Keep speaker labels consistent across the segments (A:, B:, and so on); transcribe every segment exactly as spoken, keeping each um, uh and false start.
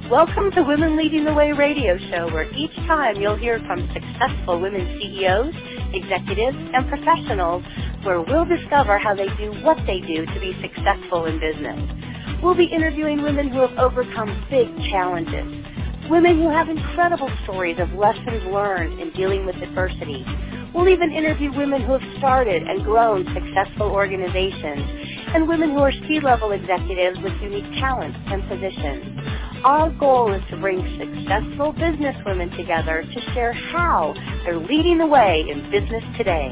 A: Welcome to Women Leading the Way radio show, where each time you'll hear from successful women C E Os, executives, and professionals, where we'll discover how they do what they do to be successful in business. We'll be interviewing women who have overcome big challenges, women who have incredible stories of lessons learned in dealing with adversity. We'll even interview women who have started and grown successful organizations, and women who are C-level executives with unique talents and positions. Our goal is to bring successful business women together to share how they're leading the way in business today.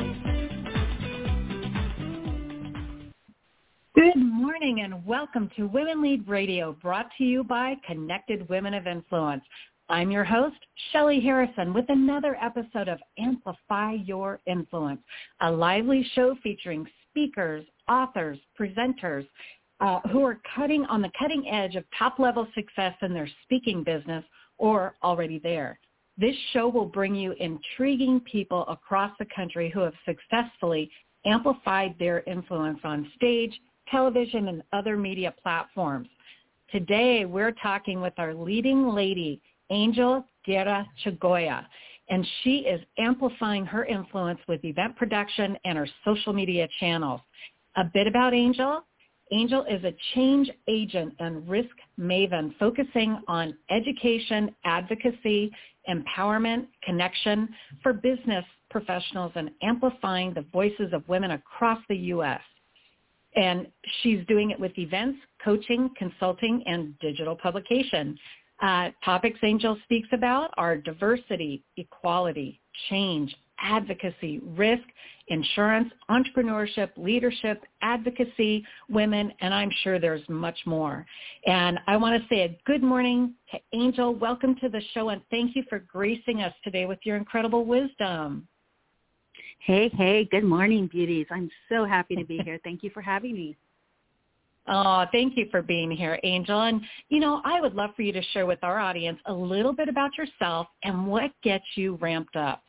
B: Good morning and welcome to Women Lead Radio, brought to you by Connected Women of Influence. I'm your host, Shelly Harrison, with another episode of Amplify Your Influence, a lively show featuring speakers, authors, presenters, uh, who are cutting on the cutting edge of top-level success in their speaking business or already there. This show will bring you intriguing people across the country who have successfully amplified their influence on stage, television, and other media platforms. Today, we're talking with our leading lady, Angel Guerra Chagoya, and she is amplifying her influence with event production and her social media channels. A bit about Angel. Angel is a change agent and risk maven focusing on education, advocacy, empowerment, connection for business professionals, and amplifying the voices of women across the U S And she's doing it with events, coaching, consulting, and digital publication. Uh, topics Angel speaks about are diversity, equality, change, advocacy, risk, insurance, entrepreneurship, leadership, advocacy, women, and I'm sure there's much more. And I want to say a good morning to Angel. Welcome to the show, and thank you for gracing us today with your incredible wisdom.
C: Hey, hey, good morning, beauties. I'm so happy to be here. Thank you for having me.
B: Oh, thank you for being here, Angel. And, you know, I would love for you to share with our audience a little bit about yourself and what gets you ramped up.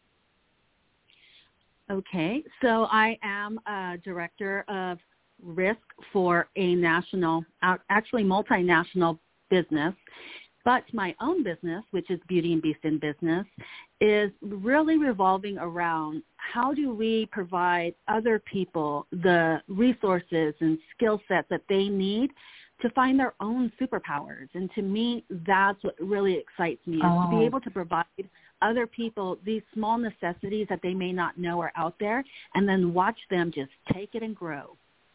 C: Okay, so I am a director of risk for a national, actually multinational business. But my own business, which is Beauty and Beast in Business, is really revolving around how do we provide other people the resources and skill sets that they need to find their own superpowers. And to me, that's what really excites me, is oh. to be able to provide other people these small necessities that they may not know are out there, and then watch them just take it and grow.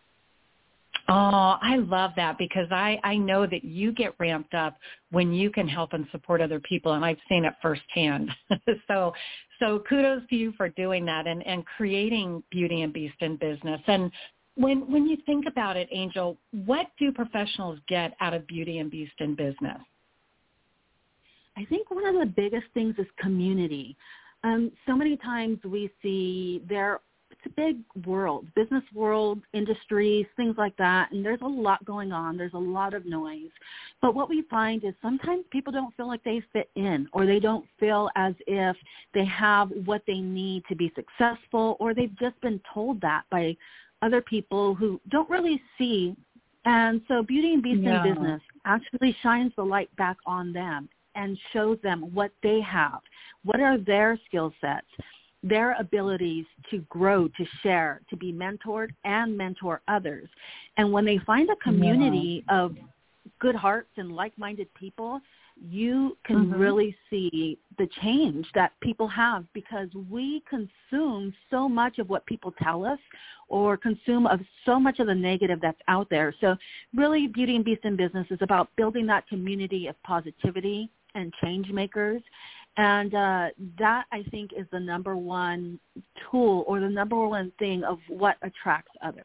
B: Oh, I love that, because I, I know that you get ramped up when you can help and support other people, and I've seen it firsthand. so so kudos to you for doing that and, and creating Beauty and Beast in Business. And when when you think about it, Angel, what do professionals get out of Beauty and Beast in Business?
C: I think one of the biggest things is community. Um, so many times we see there It's a big world, business world, industries, things like that, and there's a lot going on. There's a lot of noise. But what we find is sometimes people don't feel like they fit in, or they don't feel as if they have what they need to be successful, or they've just been told that by other people who don't really see. And so Beauty and Beast yeah. in Business actually shines the light back on them and shows them what they have, what are their skill sets, their abilities to grow, to share, to be mentored and mentor others. And when they find a community yeah. of good hearts and like-minded people, you can mm-hmm. really see the change that people have, because we consume so much of what people tell us, or consume of so much of the negative that's out there. So really, Beauty and Beast in Business is about building that community of positivity and change makers. And uh, that, I think, is the number one tool, or the number one thing of what attracts others.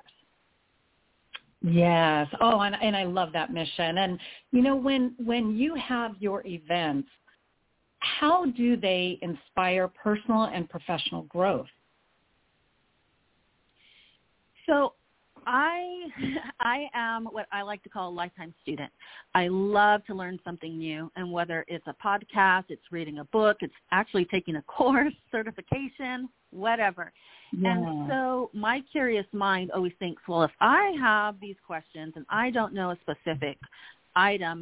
B: Yes. Oh, and, and I love that mission. And, you know, when when you have your events, how do they inspire personal and professional growth?
C: So I I am what I like to call a lifetime student. I love to learn something new, and whether it's a podcast, it's reading a book, it's actually taking a course, certification, whatever. Yeah. And so my curious mind always thinks, well, if I have these questions and I don't know a specific item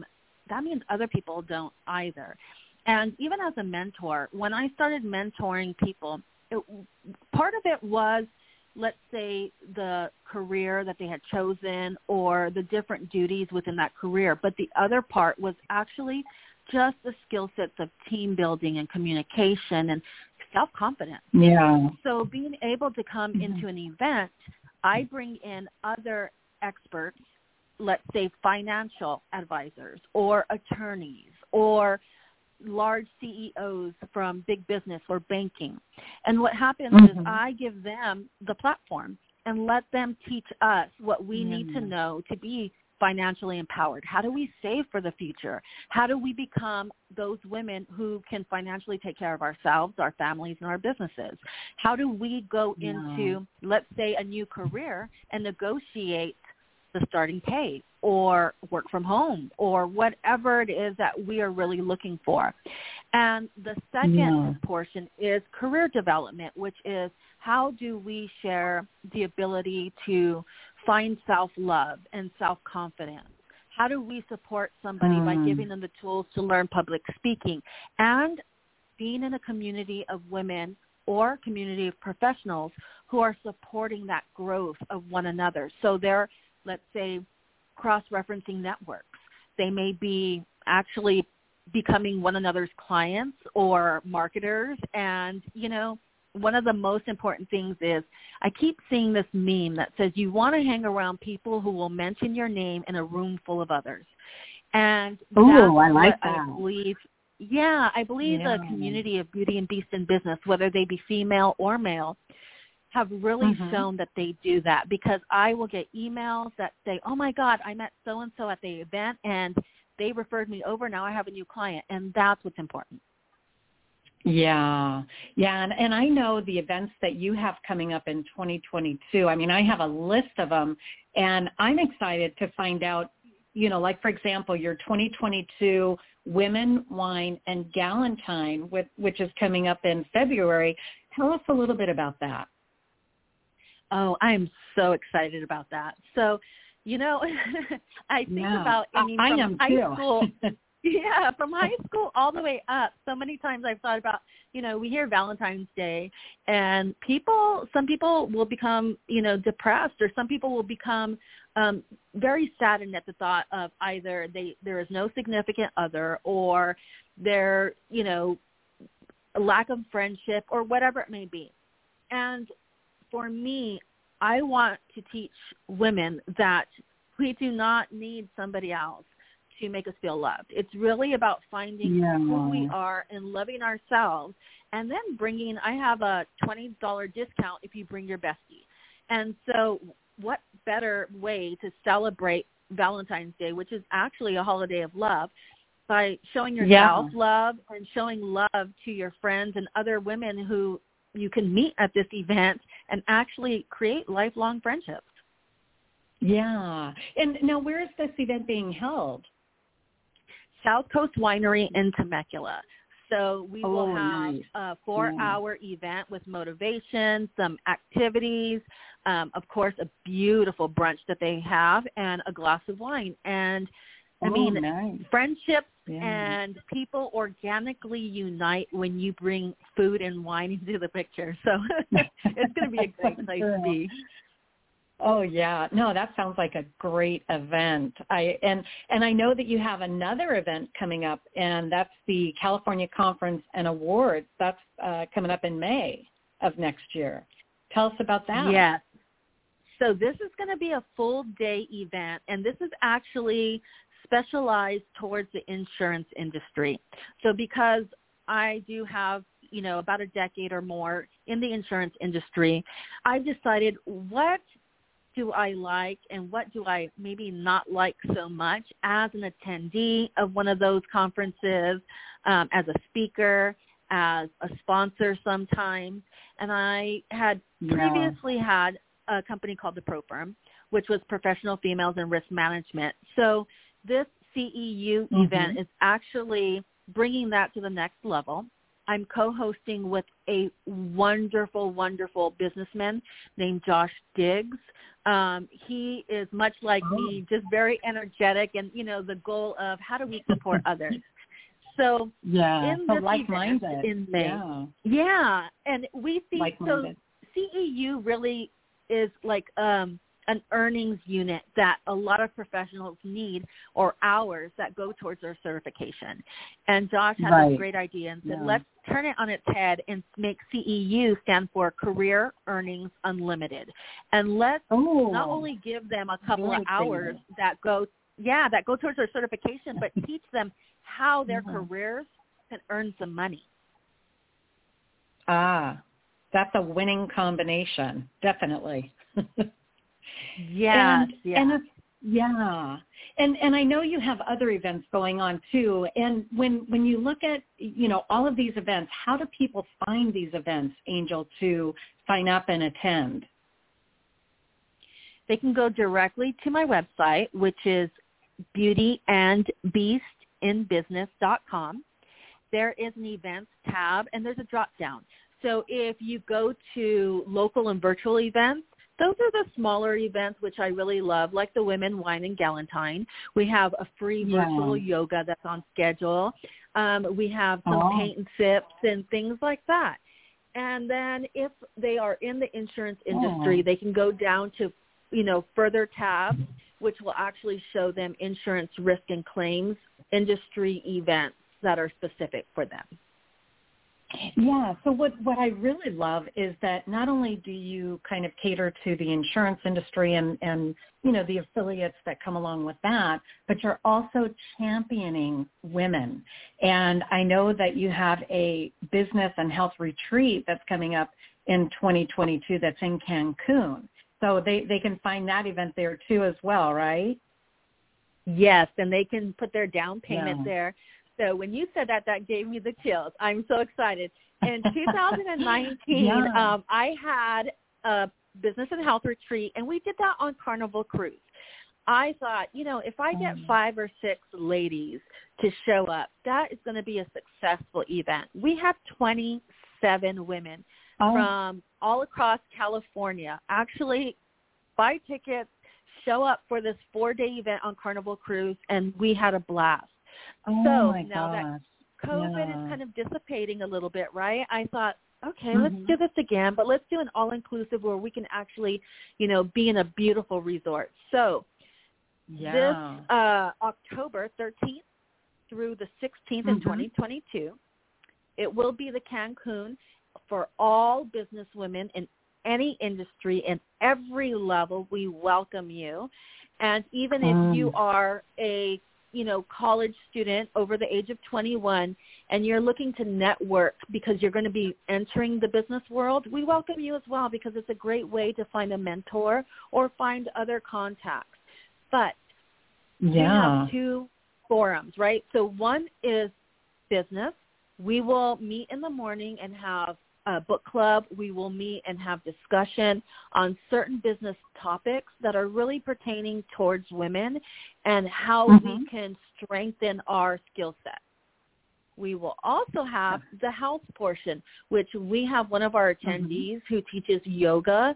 C: that means other people don't either. And even as a mentor, when I started mentoring people, it, part of it was, let's say, the career that they had chosen or the different duties within that career. But the other part was actually just the skill sets of team building and communication and self-confidence.
B: Yeah.
C: So being able to come mm-hmm. into an event, I bring in other experts, let's say financial advisors or attorneys or large C E Os from big business or banking. And what happens mm-hmm. is I give them the platform and let them teach us what we mm-hmm. need to know to be financially empowered. How do we save for the future? How do we become those women who can financially take care of ourselves, our families, and our businesses? How do we go yeah. into, let's say, a new career and negotiate the starting pay or work from home or whatever it is that we are really looking for? And the second yeah. portion is career development, which is how do we share the ability to find self-love and self-confidence? How do we support somebody mm. by giving them the tools to learn public speaking and being in a community of women or community of professionals who are supporting that growth of one another? So they're, let's say, cross-referencing networks. They may be actually becoming one another's clients or marketers. And, you know, one of the most important things is I keep seeing this meme that says you want to hang around people who will mention your name in a room full of others. And
B: oh, I like
C: what
B: that.
C: I believe, yeah, I believe yeah. the community of beauty and beast in business, whether they be female or male, have really mm-hmm. shown that they do that, because I will get emails that say, oh, my God, I met so-and-so at the event, and they referred me over. Now I have a new client, and that's what's important.
B: Yeah, yeah, and, and I know the events that you have coming up in twenty twenty-two. I mean, I have a list of them, and I'm excited to find out, you know, like, for example, your twenty twenty-two Women, Wine, and Galentine, with, which is coming up in February. Tell us a little bit about that.
C: Oh, I am so excited about that. So, you know, I think
B: yeah.
C: about, I mean,
B: I
C: from
B: am
C: high
B: too.
C: school, yeah, from high school all the way up. So many times I've thought about, you know, we hear Valentine's Day, and people, some people will become, you know, depressed, or some people will become um, very saddened at the thought of either they there is no significant other, or there, you know, a lack of friendship, or whatever it may be. And for me, I want to teach women that we do not need somebody else to make us feel loved. It's really about finding yeah. who we are and loving ourselves, and then bringing, I have a twenty dollars discount if you bring your bestie. And so what better way to celebrate Valentine's Day, which is actually a holiday of love, by showing yourself yeah. love and showing love to your friends and other women who you can meet at this event and actually create lifelong friendships.
B: Yeah. And now, where is this event being held?
C: South Coast Winery in Temecula. So we
B: oh,
C: will have
B: nice.
C: a four-hour yeah. event with motivation, some activities, um, of course, a beautiful brunch that they have, and a glass of wine. And, I
B: oh,
C: mean,
B: nice.
C: friendships
B: yeah.
C: and people organically unite when you bring food and wine into the picture. So it's going to be a great place to be.
B: Oh yeah, no, that sounds like a great event. I and and I know that you have another event coming up, and that's the California Conference and Awards. That's uh, coming up in May of next year. Tell us about that.
C: Yes. So this is going to be a full day event, and this is actually specialized towards the insurance industry. So because I do have, you know, about a decade or more in the insurance industry, I've decided what do I like and what do I maybe not like so much as an attendee of one of those conferences, um, as a speaker, as a sponsor sometimes. And I had yeah. previously had a company called The Pro Firm, which was Professional Females in Risk Management. So this C E U mm-hmm. event is actually bringing that to the next level. I'm co-hosting with a wonderful, wonderful businessman named Josh Diggs. Um, he is much like oh. me, just very energetic, and, you know, the goal of how do we support others. So
B: yeah,
C: in
B: so
C: this
B: like-minded.
C: event in May,
B: yeah.
C: yeah, and we see,
B: like-minded.
C: so C E U really is like um, an earnings unit that a lot of professionals need, or hours that go towards their certification. And Josh had
B: right.
C: a great idea and said,
B: yeah.
C: let's turn it on its head and make C E U stand for Career Earnings Unlimited. And let's
B: oh,
C: not only give them a couple
B: very
C: of hours
B: creative.
C: that go, yeah, that go towards their certification, but teach them how their
B: yeah.
C: careers can earn some money.
B: Ah, that's a winning combination, definitely.
C: Yes,
B: and,
C: yeah.
B: And, yeah. And and I know you have other events going on too. And when when you look at, you know, all of these events, how do people find these events, Angel, to sign up and attend?
C: They can go directly to my website, which is beauty and beast in business dot com. There is an events tab, and there's a drop down. So if you go to local and virtual events, those are the smaller events, which I really love, like the Women Wine and Galentine. We have a free
B: yeah.
C: virtual yoga that's on schedule. Um, we have some
B: oh.
C: paint and sips and things like that. And then if they are in the insurance industry,
B: oh.
C: they can go down to, you know, further tabs, which will actually show them insurance risk and claims industry events that are specific for them.
B: Yeah, so what, what I really love is that not only do you kind of cater to the insurance industry and, and, you know, the affiliates that come along with that, but you're also championing women. And I know that you have a business and health retreat that's coming up in twenty twenty-two that's in Cancun. So they, they can find that event there too as well, right?
C: Yes, and they can put their down payment
B: yeah.
C: there. So when you said that, that gave me the chills. I'm so excited. In two thousand nineteen,
B: yeah.
C: um, I had a business and health retreat, and we did that on Carnival Cruise. I thought, you know, if I get five or six ladies to show up, that is going to be a successful event. We have twenty-seven women
B: oh.
C: from all across California actually buy tickets, show up for this four-day event on Carnival Cruise, and we had a blast.
B: Oh
C: so
B: my
C: now
B: gosh.
C: that COVID
B: yeah.
C: is kind of dissipating a little bit, right? I thought, okay,
B: mm-hmm.
C: let's do this again, but let's do an all-inclusive where we can actually, you know, be in a beautiful resort. So
B: yeah.
C: this uh, October thirteenth through the sixteenth
B: mm-hmm.
C: in twenty twenty-two, it will be the Cancun for all business women in any industry and every level. We welcome you. And even
B: mm.
C: if you are a you know, college student over the age of twenty-one and you're looking to network because you're going to be entering the business world, we welcome you as well because it's a great way to find a mentor or find other contacts. But
B: yeah.
C: we have two forums, right? So one is business. We will meet in the morning and have a book club. We will meet and have discussion on certain business topics that are really pertaining towards women and how
B: mm-hmm.
C: we can strengthen our skill set. We will also have the health portion, which we have one of our attendees mm-hmm. who teaches yoga,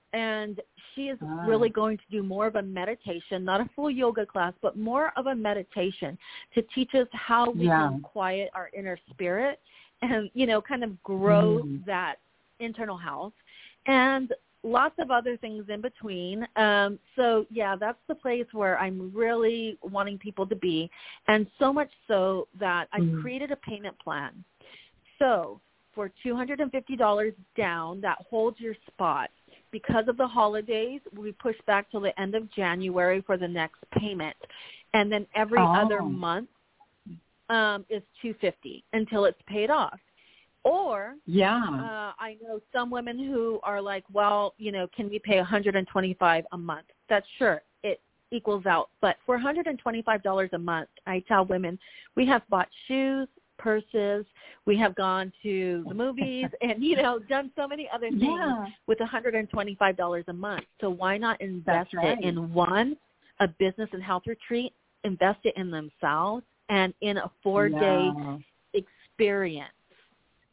C: and she is ah. really going to do more of a meditation, not a full yoga class, but more of a meditation to teach us how we yeah. can quiet our inner spirit and, you know, kind of grow mm. that internal health, and lots of other things in between. Um, so, yeah, that's the place where I'm really wanting people to be, and so much so that I mm. created a payment plan. So for two hundred fifty dollars down, that holds your spot. Because of the holidays, we push back till the end of January for the next payment. And then every
B: oh.
C: other month, Um, is two hundred fifty dollars until it's paid off. Or
B: yeah,
C: uh, I know some women who are like, well, you know, can we pay one hundred twenty-five dollars a month? That's sure. It equals out. But for one hundred twenty-five dollars a month, I tell women we have bought shoes, purses, we have gone to the movies and, you know, done so many other things
B: yeah.
C: with one hundred twenty-five dollars a month. So why not invest
B: right.
C: it in one, a business and health retreat, invest it in themselves, and in a four-day
B: yeah.
C: experience.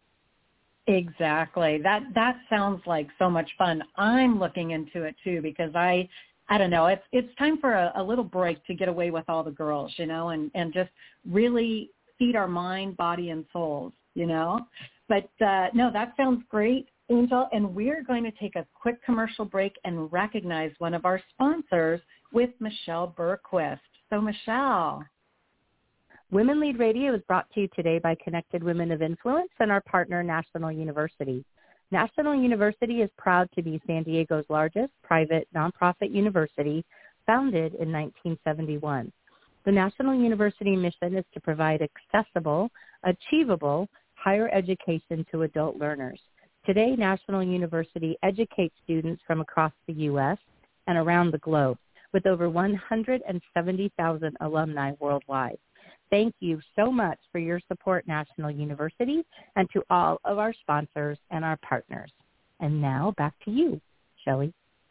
B: Exactly. That that sounds like so much fun. I'm looking into it too because I I don't know, it's it's time for a, a little break to get away with all the girls, you know, and, and just really feed our mind, body, and souls, you know. But uh, no, that sounds great, Angel. And we're going to take a quick commercial break and recognize one of our sponsors with Michelle Bergquist. So, Michelle.
D: Women Lead Radio is brought to you today by Connected Women of Influence and our partner, National University. National University is proud to be San Diego's largest private nonprofit university, founded in nineteen seventy-one. The National University mission is to provide accessible, achievable, higher education to adult learners. Today, National University educates students from across the U S and around the globe, with over one hundred seventy thousand alumni worldwide. Thank you so much for your support, National University, and to all of our sponsors and our partners. And now back to you, Shelley.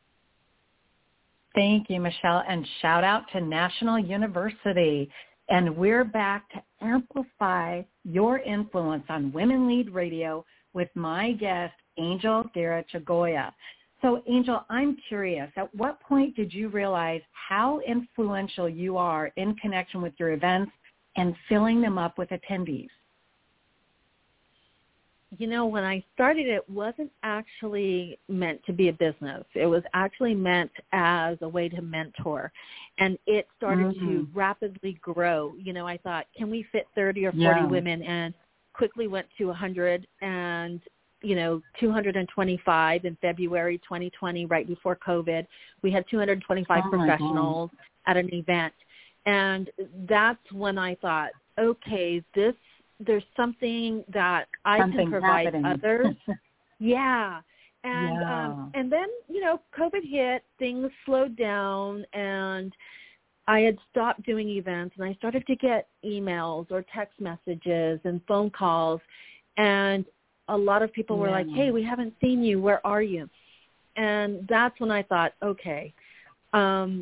B: Thank you, Michelle, and shout out to National University. And we're back to amplify your influence on Women Lead Radio with my guest, Angel Garachagoya. So, Angel, I'm curious, at what point did you realize how influential you are in connection with your events and filling them up with attendees?
C: You know, when I started, it wasn't actually meant to be a business. It was actually meant as a way to mentor. And it started mm-hmm. to rapidly grow. You know, I thought, can we fit thirty or forty yeah. women? And quickly went to one hundred and, you know, two hundred twenty-five in February twenty twenty, right before COVID. We had two hundred twenty-five oh professionals at an event. And that's when I thought, okay, this there's something that I
B: something
C: can provide
B: happening.
C: others. yeah. And
B: yeah.
C: um, and then, you know, COVID hit, things slowed down, and I had stopped doing events, and I started to get emails or text messages and phone calls, and a lot of people were yeah. like, hey, we haven't seen you. Where are you? And that's when I thought, okay, um,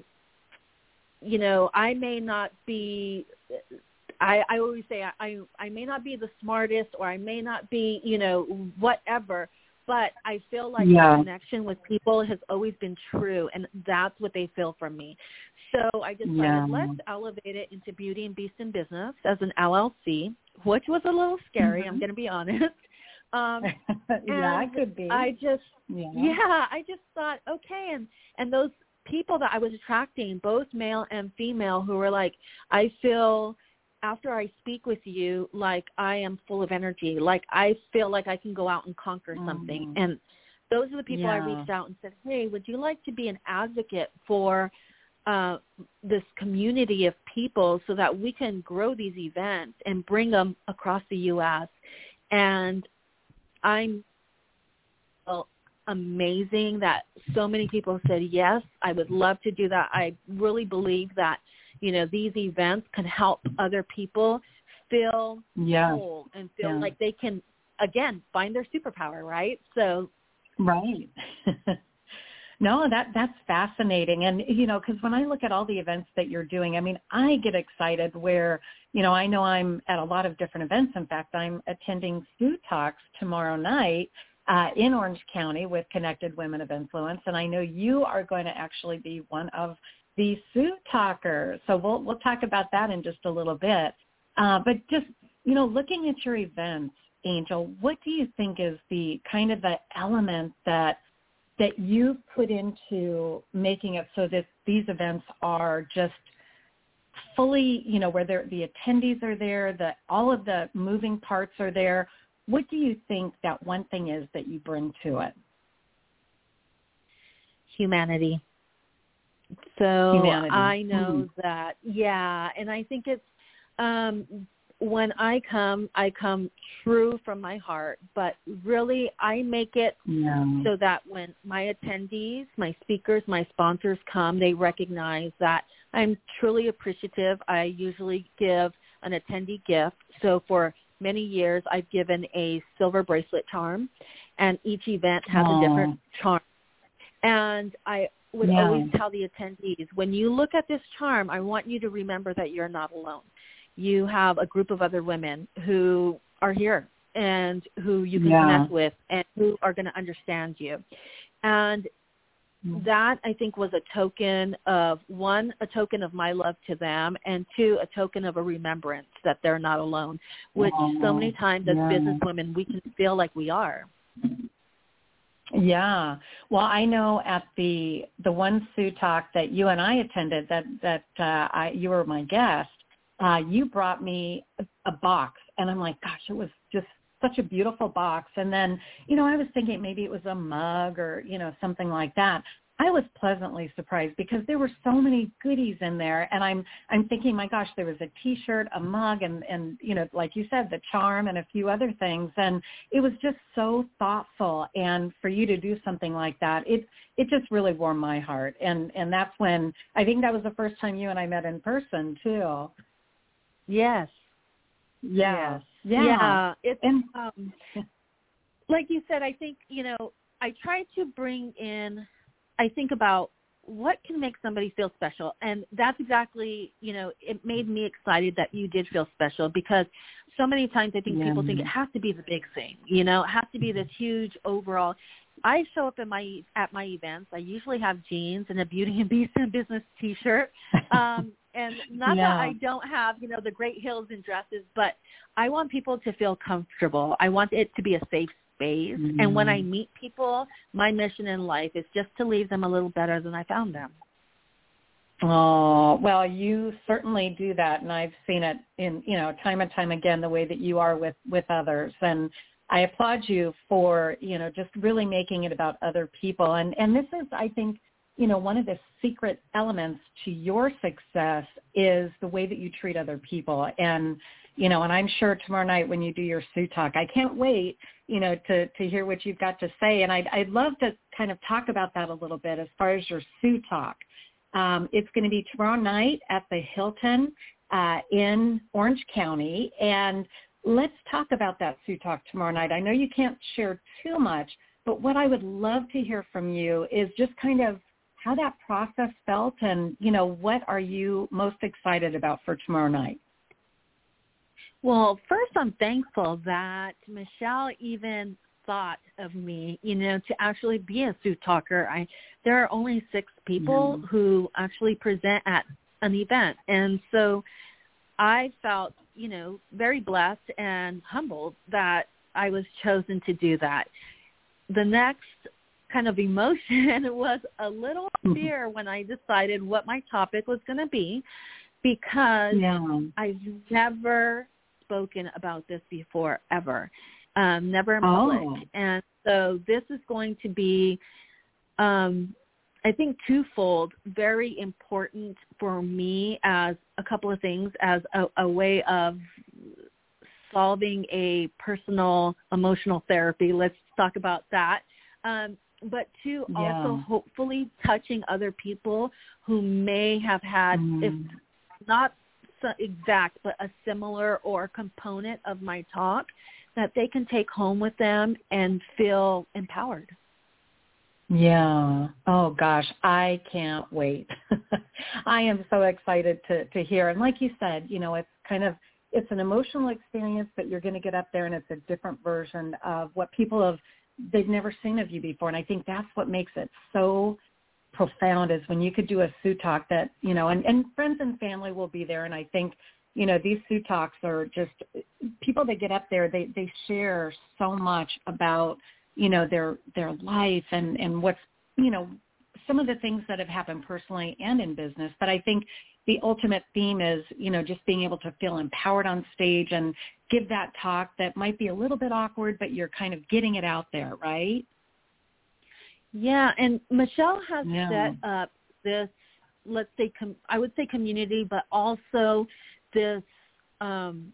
C: you know, I may not be, I, I always say I, I may not be the smartest, or I may not be, you know, whatever, but I feel like
B: yeah.
C: the connection with people has always been true, and that's what they feel from me. So I decided,
B: yeah.
C: let's elevate it into Beauty and Beast in Business as an L L C, which was a little scary, mm-hmm. I'm going to be honest. Um,
B: yeah, it could be.
C: I just,
B: yeah.
C: yeah, I just thought, okay, and, and those people that I was attracting, both male and female, who were like, I feel after I speak with you, like I am full of energy, like I feel like I can go out and conquer mm. something. And those are the people
B: yeah.
C: I reached out and said, hey, would you like to be an advocate for uh, this community of people so that we can grow these events and bring them across the U S? And I'm well, amazing that so many people said, yes, I would love to do that. I really believe that, you know, these events can help other people feel
B: yeah.
C: whole and feel
B: yeah.
C: like they can, again, find their superpower, right? So,
B: right. No, that that's fascinating. And, you know, because when I look at all the events that you're doing, I mean, I get excited where, you know, I know I'm at a lot of different events. In fact, I'm attending Sue Talks tomorrow night uh, in Orange County with Connected Women of Influence. And I know you are going to actually be one of the Sue Talkers. So we'll, we'll talk about that in just a little bit. Uh, but just, you know, looking at your events, Angel, what do you think is the kind of the element that that you put into making it so that these events are just fully, you know, where the attendees are there, that all of the moving parts are there? What do you think that one thing is that you bring to it?
C: Humanity. So
B: Humanity.
C: I know
B: mm-hmm.
C: that, yeah, and I think it's, um, when I come, I come true from my heart, but really I make it
B: yeah.
C: so that when my attendees, my speakers, my sponsors come, they recognize that I'm truly appreciative. I usually give an attendee gift. So for many years, I've given a silver bracelet charm, and each event has
B: Aww.
C: a different charm. And I would
B: yeah.
C: always tell the attendees, when you look at this charm, I want you to remember that you're not alone. You have a group of other women who are here, and who you can
B: yeah.
C: connect with and who are going to understand you. And that, I think, was a token of, one, a token of my love to them, and two, a token of a remembrance that they're not alone, which oh, so many times as yeah. business women, we can feel like we are.
B: Yeah. Well, I know at the the one Sue Talk that you and I attended, that, that uh, I, you were my guest, uh, you brought me a, a box, and I'm like, gosh, it was just such a beautiful box. And then, you know, I was thinking maybe it was a mug or, you know, something like that. I was pleasantly surprised because there were so many goodies in there. And I'm, I'm thinking, my gosh, there was a T-shirt, a mug, and, and, you know, like you said, the charm and a few other things. And it was just so thoughtful. And for you to do something like that, it, it just really warmed my heart. And, and that's when, I think that was the first time you and I met in person too.
C: Yes.
B: Yeah.
C: Yes.
B: Yeah.
C: Yeah. It's,
B: and,
C: um, like you said, I think, you know, I try to bring in, I think about what can make somebody feel special. And that's exactly, you know, it made me excited that you did feel special, because so many times I think yeah. people think it has to be the big thing, you know, it has to be this huge overall. I show up in my, at my events. I usually have jeans and a Beauty and Beast and Business T-shirt. Um, And not yeah. that I don't have, you know, the great heels and dresses, but I want people to feel comfortable. I want it to be a safe space. Mm-hmm. And when I meet people, my mission in life is just to leave them a little better than I found them.
B: Oh, well, you certainly do that. And I've seen it in, you know, time and time again, the way that you are with, with others. And I applaud you for, you know, just really making it about other people. And, and this is, I think, you know, one of the secret elements to your success is the way that you treat other people. And, you know, and I'm sure tomorrow night when you do your Sue Talk, I can't wait, you know, to, to hear what you've got to say. And I'd, I'd love to kind of talk about that a little bit as far as your Sue Talk. Um, it's going to be tomorrow night at the Hilton uh, in Orange County. And let's talk about that Sue Talk tomorrow night. I know you can't share too much, but what I would love to hear from you is just kind of how that process felt, and, you know, what are you most excited about for tomorrow night?
C: Well, first, I'm thankful that Michelle even thought of me, you know, to actually be a Sue Talker. I, there are only six people mm. who actually present at an event. And so I felt, you know, very blessed and humbled that I was chosen to do that. The next kind of emotion was a little fear when I decided what my topic was going to be, because yeah. I've never spoken about this before, ever, um, never in public. Oh. And so this is going to be, um, I think, twofold, very important for me as a couple of things, as a, a way of solving a personal emotional therapy. Let's talk about that. Um, but two, yeah. also hopefully touching other people who may have had, mm. if not so exact, but a similar or component of my talk that they can take home with them and feel empowered.
B: Yeah. Oh, gosh, I can't wait. I am so excited to, to hear. And like you said, you know, it's kind of, it's an emotional experience, but you're going to get up there and it's a different version of what people have, they've never seen of you before. And I think that's what makes it so profound, is when you could do a Sue Talk that, you know, and, and friends and family will be there. And I think, you know, these Sue Talks are just people that get up there, they, they share so much about, you know, their, their life and, and what's, you know, some of the things that have happened personally and in business. But I think the ultimate theme is, you know, just being able to feel empowered on stage and give that talk that might be a little bit awkward, but you're kind of getting it out there, right?
C: Yeah, and Michelle has
B: yeah.
C: set up this, let's say, com- I would say community, but also this um,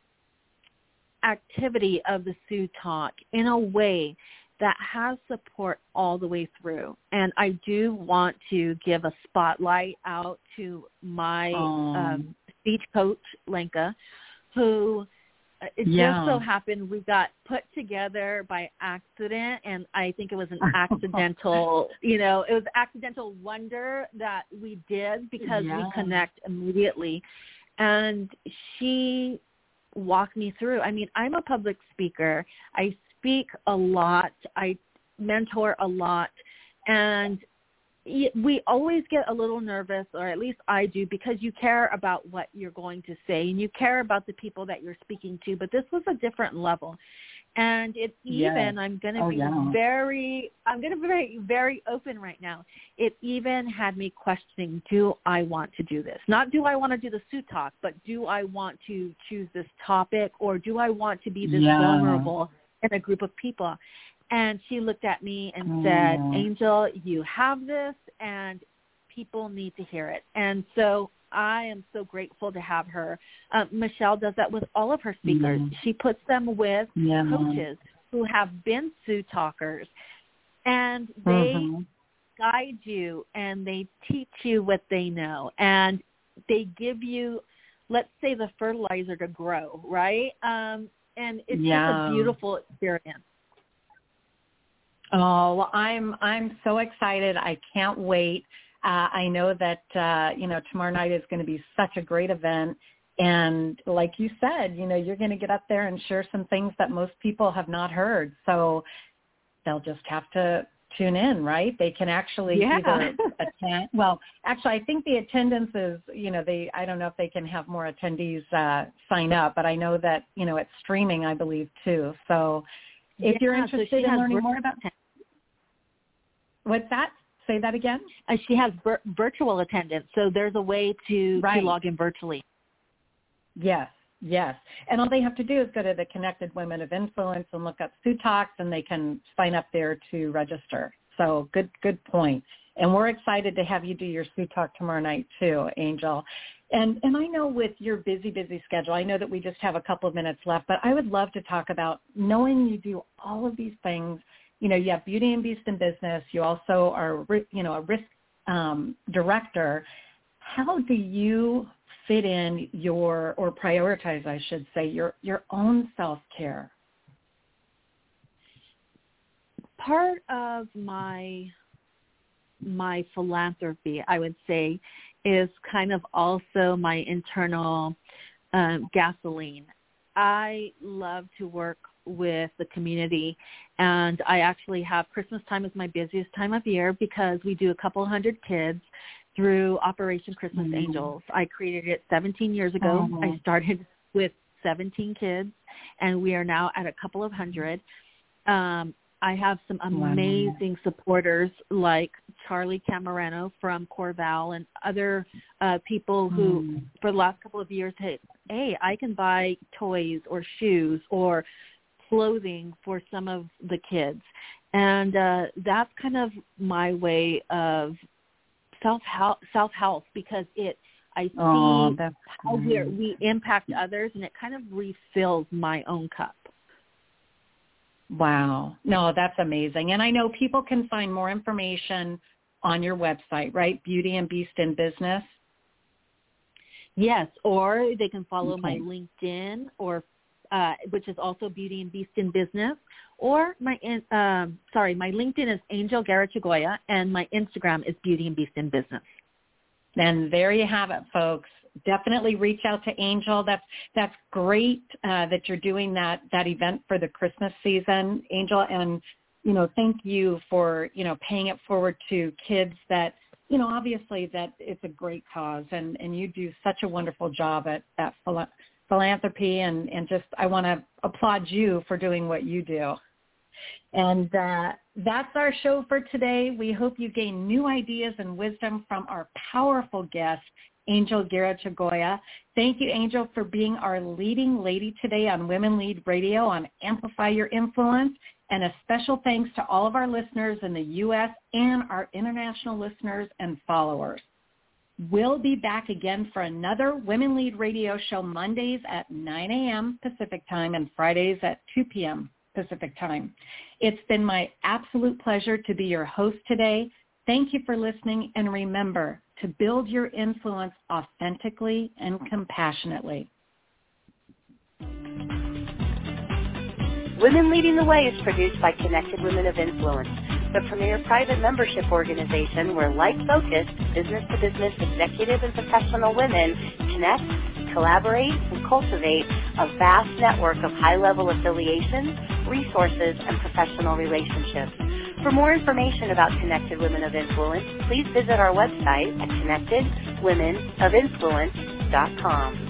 C: activity of the Sue Talk in a way that has support all the way through. And I do want to give a spotlight out to my um, um, speech coach, Lenka, who it yeah. just so happened we got put together by accident, and I think it was an accidental, you know, it was accidental wonder that we did because yeah. we connect immediately. And she walk me through. I mean, I'm a public speaker. I speak a lot. I mentor a lot. And we always get a little nervous, or at least I do, because you care about what you're going to say and you care about the people that you're speaking to. But this was a different level. And it even, yes. I'm going to oh, be yeah. very, I'm going to be very, very open right now. It even had me questioning, do I want to do this? Not do I want to do the suit talk, but do I want to choose this topic, or do I want to be this yeah. vulnerable in a group of people? And she looked at me and oh. said, Angel, you have this and people need to hear it. And so I am so grateful to have her. Uh, Michelle does that with all of her speakers. Mm-hmm. She puts them with yeah. coaches who have been Sioux talkers, and they mm-hmm. guide you and they teach you what they know, and they give you, let's say, the fertilizer to grow, right? Um, and it's yeah. just a beautiful experience.
B: Oh, well, I'm I'm so excited. I can't wait. Uh, I know that, uh, you know, tomorrow night is going to be such a great event. And like you said, you know, you're going to get up there and share some things that most people have not heard. So they'll just have to tune in, right? They can actually yeah. either attend. Well, actually, I think the attendance is, you know, they, I don't know if they can have more attendees uh, sign up, but I know that, you know, it's streaming, I believe, too. So if yeah, you're interested so in learning more about what's that? Say that again?
C: Uh, she has vir- virtual attendance, so there's a way to, right. to log in virtually.
B: Yes, yes. And all they have to do is go to the Connected Women of Influence and look up Sioux Talks, and they can sign up there to register. So good, good point. And we're excited to have you do your Sioux Talk tomorrow night too, Angel. And and I know with your busy, busy schedule, I know that we just have a couple of minutes left, but I would love to talk about knowing you do all of these things. You know, you have Beauty and Beast in Business. You also are, you know, a risk um, director. How do you fit in your, or prioritize, I should say, your, your own self-care?
C: Part of my my philanthropy, I would say, is kind of also my internal um, gasoline. I love to work with the community, and I actually have Christmas time is my busiest time of year because we do a couple hundred kids through Operation Christmas mm-hmm. Angels. I created it seventeen years ago. Mm-hmm. I started with seventeen kids, and we are now at a couple of hundred. Um, I have some amazing wow. supporters like Charlie Camarano from Corval and other uh, people who, mm. for the last couple of years, hey, hey, I can buy toys or shoes or clothing for some of the kids. And uh, that's kind of my way of self-help, self-help because it, I see oh, how we we impact others, and it kind of refills my own cup.
B: Wow. No, that's amazing. And I know people can find more information on your website, right? Beauty and Beast in Business.
C: Yes, or they can follow okay. my LinkedIn, or uh, which is also Beauty and Beast in Business, or my um, sorry, my LinkedIn is Angel Garachagoya, and my Instagram is Beauty and Beast in Business.
B: And there you have it, folks. Definitely reach out to Angel. That's that's great uh, that you're doing that that event for the Christmas season, Angel. And you know, thank you for you know paying it forward to kids that you know obviously that it's a great cause, and, and you do such a wonderful job at at phila- philanthropy, and and just I want to applaud you for doing what you do. And uh, that's our show for today. We hope you gain new ideas and wisdom from our powerful guest, Angel Garachagoya. Thank you, Angel, for being our leading lady today on Women Lead Radio on Amplify Your Influence. And a special thanks to all of our listeners in the U S and our international listeners and followers. We'll be back again for another Women Lead Radio show Mondays at nine a.m. Pacific Time and Fridays at two p.m. Pacific Time. It's been my absolute pleasure to be your host today. Thank you for listening, and remember to build your influence authentically and compassionately.
A: Women Leading the Way is produced by Connected Women of Influence, the premier private membership organization where like-focused business-to-business executive and professional women connect, collaborate and cultivate a vast network of high-level affiliations, resources, and professional relationships. For more information about Connected Women of Influence, please visit our website at connected women of influence dot com.